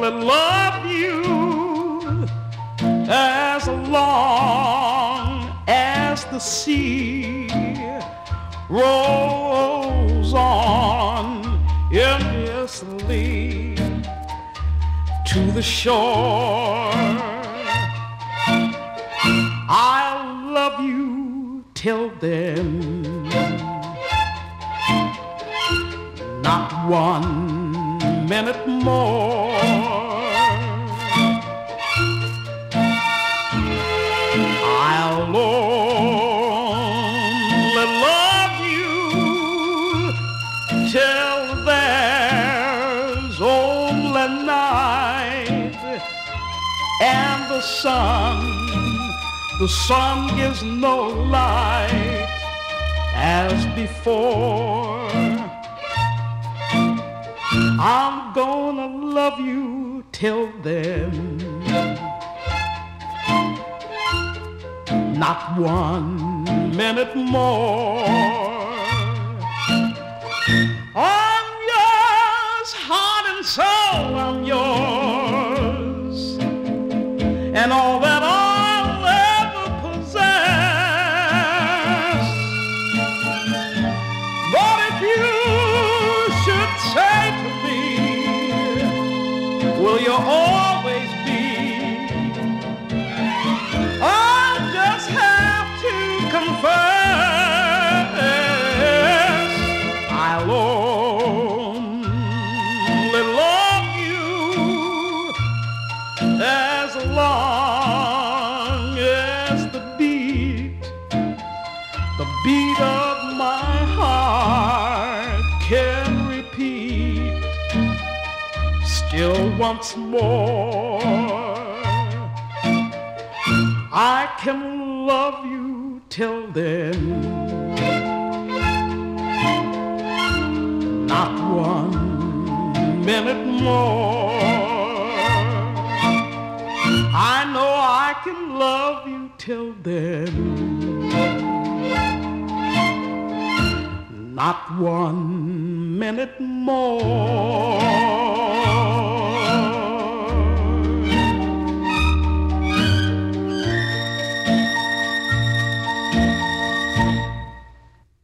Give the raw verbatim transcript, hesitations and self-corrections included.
only love you as long as the sea rolls on endlessly to the shore. I'll love you till then, not one minute more. I'll only love you till there's only night and the sun, the sun gives no light as before. I'm gonna love you till then, not one minute more. I'm yours, heart and soul, I'm yours, and all that I'll ever possess. But if you should say to me, will you always be? I'll just have to confess, I'll only love you as long as the beat, the beat of my heart can repeat still once more. I can love you till then, not one minute more. I know I can love you till then, not one minute more.